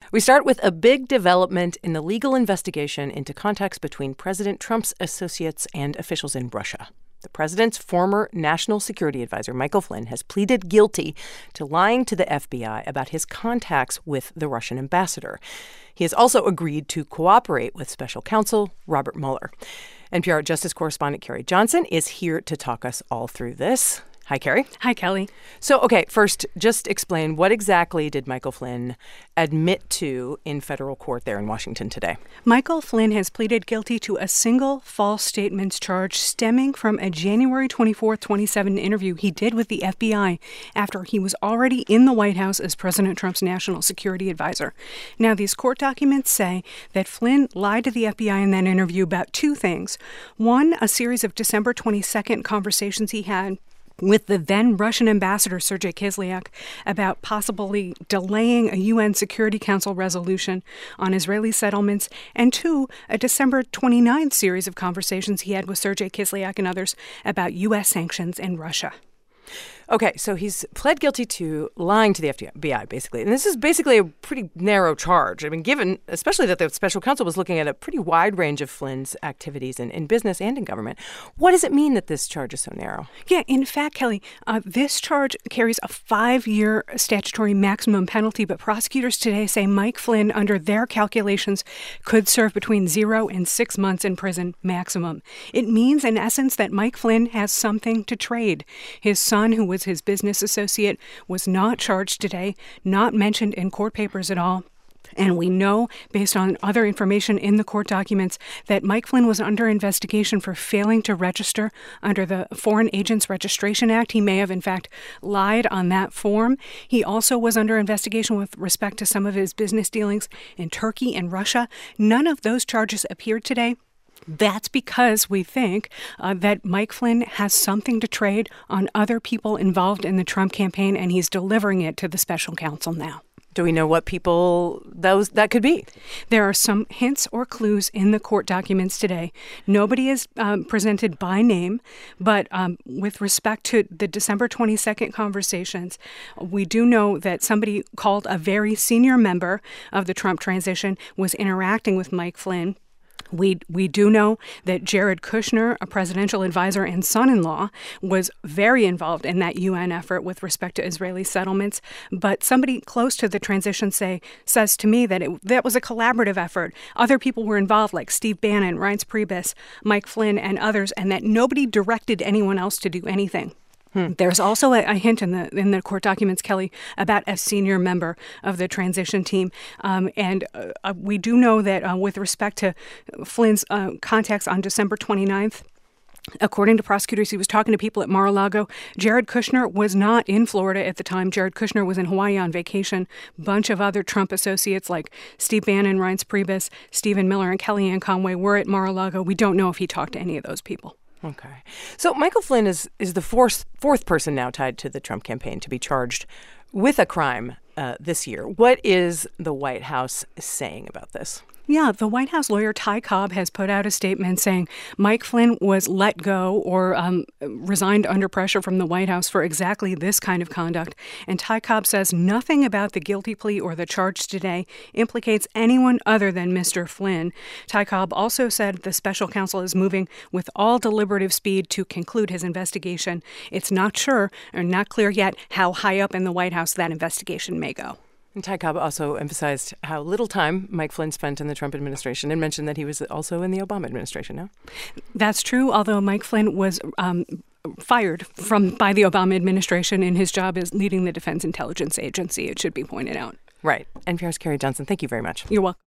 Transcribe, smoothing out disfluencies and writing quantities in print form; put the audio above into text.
We start with a big development in the legal investigation into contacts between President Trump's associates and officials in Russia. The president's former national security advisor, Michael Flynn, has pleaded guilty to lying to the FBI about his contacts with the Russian ambassador. He has also agreed to cooperate with special counsel Robert Mueller. NPR Justice correspondent Carrie Johnson is here to talk us all through this. Hi, Carrie. Hi, Kelly. So, okay, first, just explain what exactly did Michael Flynn admit to in federal court there in Washington today? Michael Flynn has pleaded guilty to a single false statements charge stemming from a January 24, 2007 interview he did with the FBI after he was already in the White House as President Trump's national security advisor. Now, these court documents say that Flynn lied to the FBI in that interview about two things. One, a series of December 22nd conversations he had with the then Russian ambassador, Sergei Kislyak, about possibly delaying a UN Security Council resolution on Israeli settlements, and two, a December 29th series of conversations he had with Sergei Kislyak and others about U.S. sanctions and Russia. Okay, so he's pled guilty to lying to the FBI, basically. And this is basically a pretty narrow charge. I mean, given especially that the special counsel was looking at a pretty wide range of Flynn's activities in business and in government. What does it mean that this charge is so narrow? Yeah, in fact, Kelly, this charge carries a 5-year statutory maximum penalty, but prosecutors today say Mike Flynn, under their calculations, could serve between 0 and 6 months in prison maximum. It means, in essence, that Mike Flynn has something to trade. His son, who was his business associate, was not charged today, not mentioned in court papers at all. And we know, based on other information in the court documents, that Mike Flynn was under investigation for failing to register under the Foreign Agents Registration Act. He may have, in fact, lied on that form. He also was under investigation with respect to some of his business dealings in Turkey and Russia. None of those charges appeared today. That's because we think that Mike Flynn has something to trade on other people involved in the Trump campaign, and he's delivering it to the special counsel now. Do we know what people that could be? There are some hints or clues in the court documents today. Nobody is presented by name, but with respect to the December 22nd conversations, we do know that somebody called a very senior member of the Trump transition was interacting with Mike Flynn. We do know that Jared Kushner, a presidential advisor and son-in-law, was very involved in that UN effort with respect to Israeli settlements. But somebody close to the transition says to me that that was a collaborative effort. Other people were involved, like Steve Bannon, Reince Priebus, Mike Flynn, and others, and that nobody directed anyone else to do anything. There's also a hint in the court documents, Kelly, about a senior member of the transition team. And we do know that with respect to Flynn's contacts on December 29th, according to prosecutors, he was talking to people at Mar-a-Lago. Jared Kushner was not in Florida at the time. Jared Kushner was in Hawaii on vacation. A bunch of other Trump associates like Steve Bannon, Reince Priebus, Stephen Miller, and Kellyanne Conway were at Mar-a-Lago. We don't know if he talked to any of those people. Okay. So Michael Flynn is the fourth person now tied to the Trump campaign to be charged with a crime this year. What is the White House saying about this? Yeah, the White House lawyer Ty Cobb has put out a statement saying Mike Flynn was let go or resigned under pressure from the White House for exactly this kind of conduct. And Ty Cobb says nothing about the guilty plea or the charge today implicates anyone other than Mr. Flynn. Ty Cobb also said the special counsel is moving with all deliberative speed to conclude his investigation. It's not sure or not clear yet how high up in the White House that investigation may go. And Ty Cobb also emphasized how little time Mike Flynn spent in the Trump administration and mentioned that he was also in the Obama administration, no? That's true, although Mike Flynn was fired by the Obama administration in his job as leading the Defense Intelligence Agency, it should be pointed out. Right. NPR's Carrie Johnson, thank you very much. You're welcome.